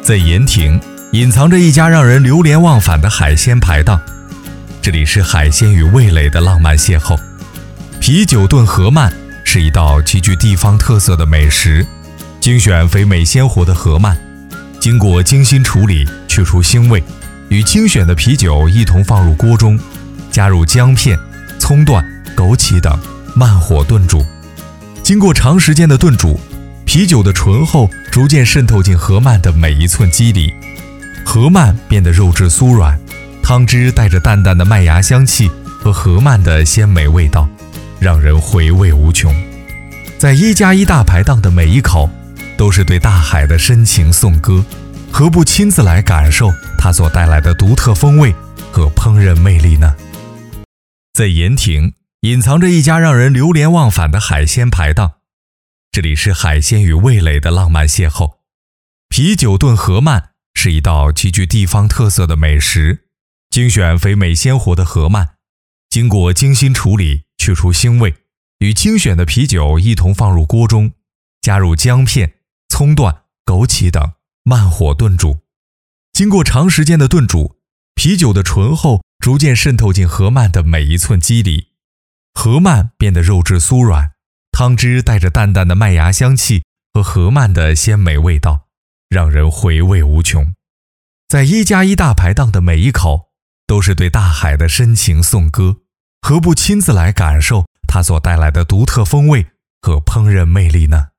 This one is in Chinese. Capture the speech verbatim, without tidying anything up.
在盐亭隐藏着一家让人流连忘返的海鲜排档，这里是海鲜与味蕾的浪漫邂逅。啤酒炖河鳗是一道极具地方特色的美食，精选肥美鲜活的河鳗，经过精心处理，去除腥味，与精选的啤酒一同放入锅中，加入姜片、葱段、枸杞等，慢火炖煮。经过长时间的炖煮，啤酒的醇厚逐渐渗透进河鳗的每一寸肌里，河鳗变得肉质酥软，汤汁带着淡淡的麦芽香气和河鳗的鲜美味道，让人回味无穷。在一加一大排档的每一口都是对大海的深情颂歌，何不亲自来感受它所带来的独特风味和烹饪魅力呢？在盐亭隐藏着一家让人流连忘返的海鲜排档，这里是海鲜与味蕾的浪漫邂逅。啤酒炖河鳗是一道极具地方特色的美食，精选肥美鲜活的河鳗，经过精心处理，去除腥味，与精选的啤酒一同放入锅中，加入姜片、葱段、枸杞等，慢火炖煮。经过长时间的炖煮，啤酒的醇厚逐渐渗透进河鳗的每一寸肌里，河鳗变得肉质酥软，汤汁带着淡淡的麦芽香气和河鳗的鲜美味道，让人回味无穷。在一加一大排档的每一口都是对大海的深情颂歌，何不亲自来感受它所带来的独特风味和烹饪魅力呢？